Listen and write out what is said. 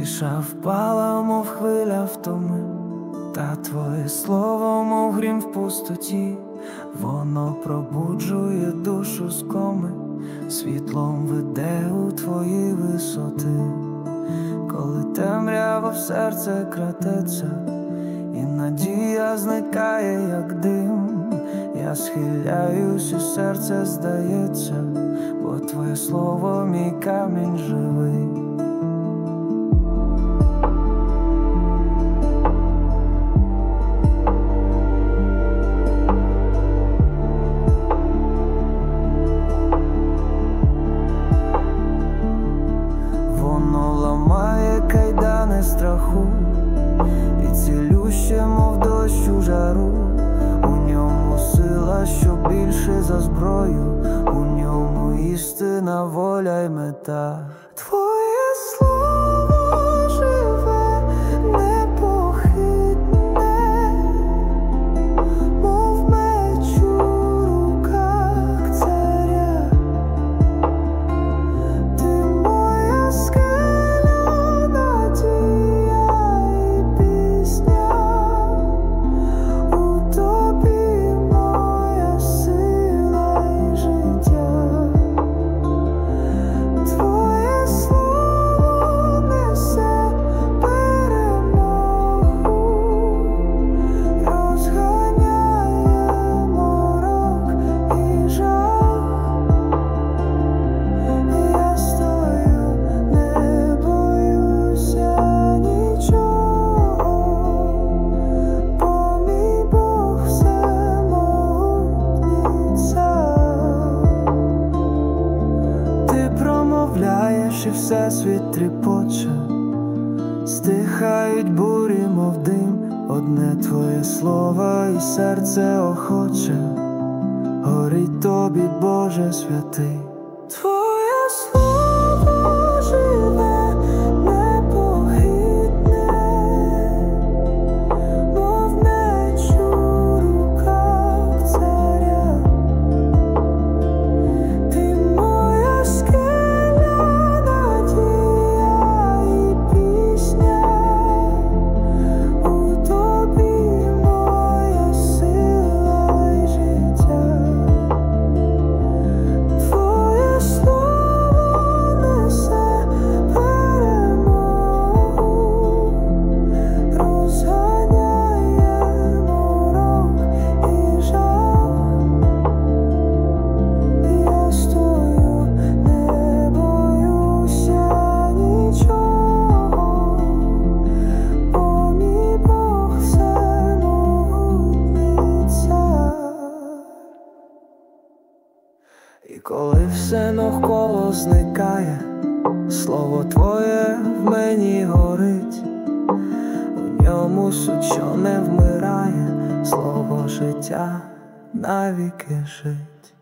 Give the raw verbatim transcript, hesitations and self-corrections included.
Тиша впала, мов хвиля втоми, та твоє слово, мов грім в пустоті, воно пробуджує душу з коми, світлом веде у твої висоти. Коли темрява в серце крадеться, і надія зникає, як дим, я схиляюсь, і серце здається, бо твоє слово мій камінь живий. Воно ламає кайдани страху і цілюще, мов дощ у жару. У ньому сила, що більше за зброю, у ньому істина, воля й мета. Твоє слово живе, непохитне, мов меч у руках царя. Ти моя скеля, надія і пісня, у тобі моя сила і життя. Твоє слово несе перемогу, розганяє морок і жах. Я стою, не боюся нічого, бо мій Бог всемогутній цар. Ти промовляєш, і всесвіт тріпоче, стихають бурі, мов дим, одне твоє слово, і серце охоче, горить тобі, Боже святий. Твоє слово живе, непохитне, мов меч у руках царя. Ти моя скеля, надія і пісня, у тобі моя сила і життя. Твоє слово несе перемогу, розганяє морок і жах. Я стою, не боюся нічого, бо мій Бог всемогутній цар. І коли все навколо зникає, слово твоє в мені горить, у ньому суть, що не вмирає, слово життя навіки жить.